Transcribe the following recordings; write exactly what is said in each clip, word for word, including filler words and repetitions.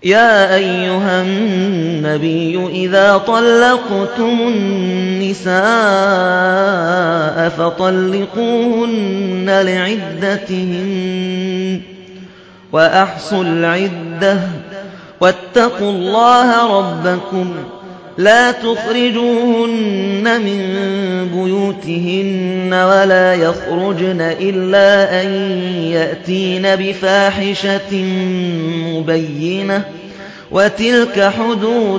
يا أيها النبي إذا طلقتم النساء فطلقوهن لعدتهن وأحصوا العدة واتقوا الله ربكم لا تخرجوهن من بيوتهن ولا يخرجن إلا أن يأتين بفاحشة مبينة وتلك حدود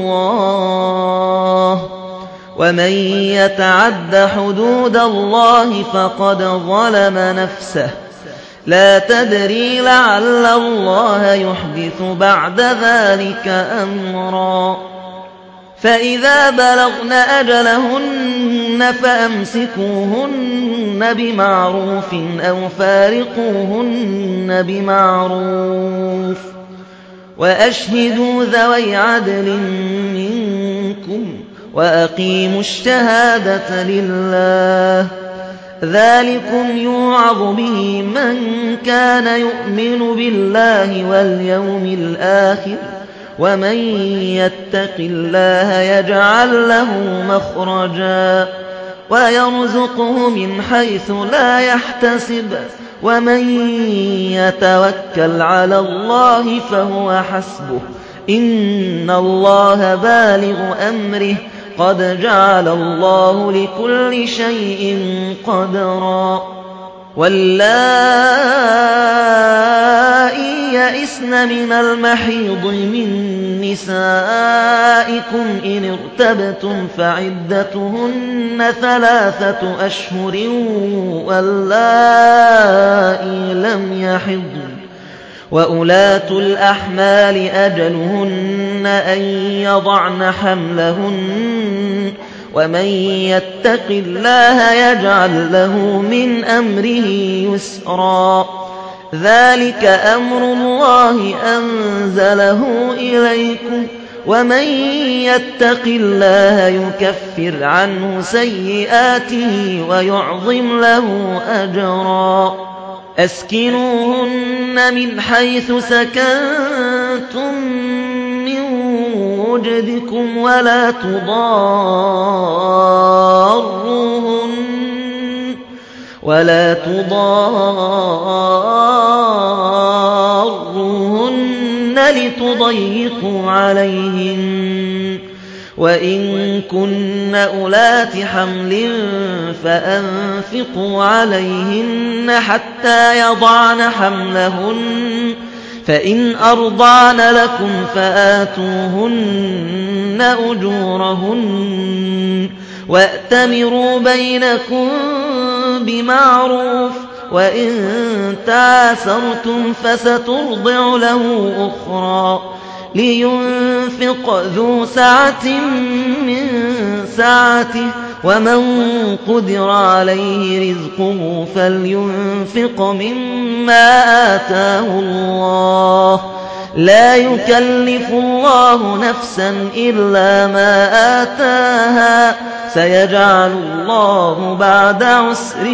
الله ومن يتعد حدود الله فقد ظلم نفسه لا تدري لعل الله يحدث بعد ذلك أمرا فإذا بلغن أجلهن فأمسكوهن بمعروف أو فارقوهن بمعروف وأشهدوا ذوي عدل منكم وأقيموا الشهادة لله ذلكم يوعظ به من كان يؤمن بالله واليوم الآخر ومن يتق الله يجعل له مخرجا ويرزقه من حيث لا يحتسب ومن يتوكل على الله فهو حسبه إن الله بالغ أمره قد جعل الله لكل شيء قدرا واللائي يئسن من المحيض من نسائكم إن ارتبتم فعدتهن ثلاثة أشهر واللائي لم يحضن وأولاة الأحمال أجلهن أن يضعن حملهن ومن يتق الله يجعل له من أمره يسرا ذلك أمر الله أنزله إليكم ومن يتق الله يكفر عنه سيئاته ويعظم له أجرا أسكنوهن من حيث سكنتم من وجدكم ولا تضاروهن ولا تضاروهن لتضيقوا عليهن وإن كن أولات حمل فأنفقوا عليهن حتى يضعن حملهن فإن أرضعن لكم فآتوهن أجورهن وأتمروا بينكم بمعروف وإن تعاسرتم فسترضع له أخرى لينفق ذو سعة من سعته ومن قدر عليه رزقه فلينفق مما آتاه الله لا يكلف الله نفسا إلا ما آتاها سيجعل الله بعد عسر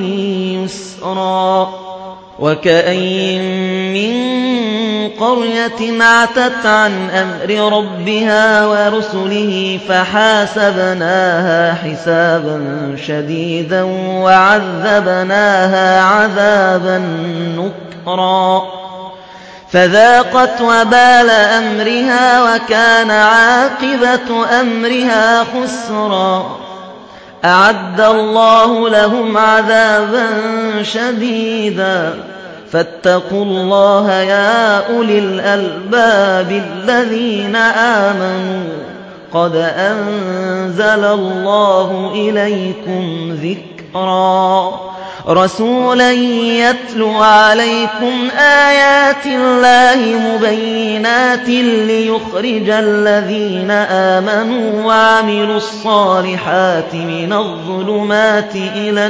يسرا وكأين من قرية عتت عن أمر ربها ورسله فحاسبناها حسابا شديدا وعذبناها عذابا نكرا فذاقت وبال أمرها وكان عاقبة أمرها خسرا أعد الله لهم عذابا شديدا فاتقوا الله يا أولي الألباب الذين آمنوا قد أنزل الله إليكم ذكرا رسولا يتلو عليكم آيات الله مبينات ليخرج الذين آمنوا وعملوا الصالحات من الظلمات إلى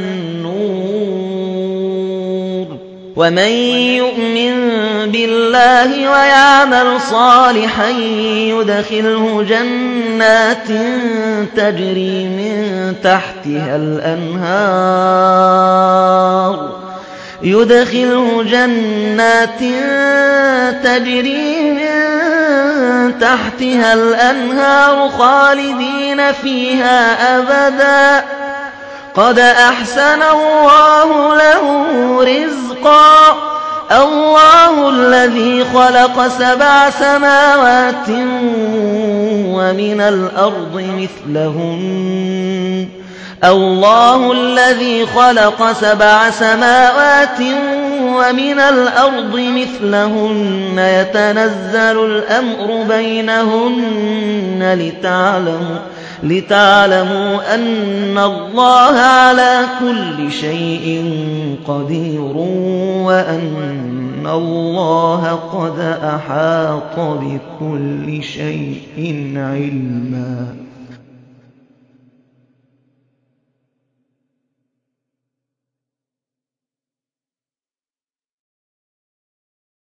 النور ومن يؤمن بالله ويعمل صالحا يدخله جنات تجري من تحتها الأنهار يدخله جنات تجري من تحتها الأنهار خالدين فيها أبدا قد أحسن الله له رزقا الله الذي خلق سبع سماوات ومن الأرض مثلهن الله الذي خلق سبع سماوات ومن الأرض مثلهن يتنزل الأمر بينهن لتعلموا لتعلموا أن الله على كل شيء قدير وأن الله قد أحاط بكل شيء علما.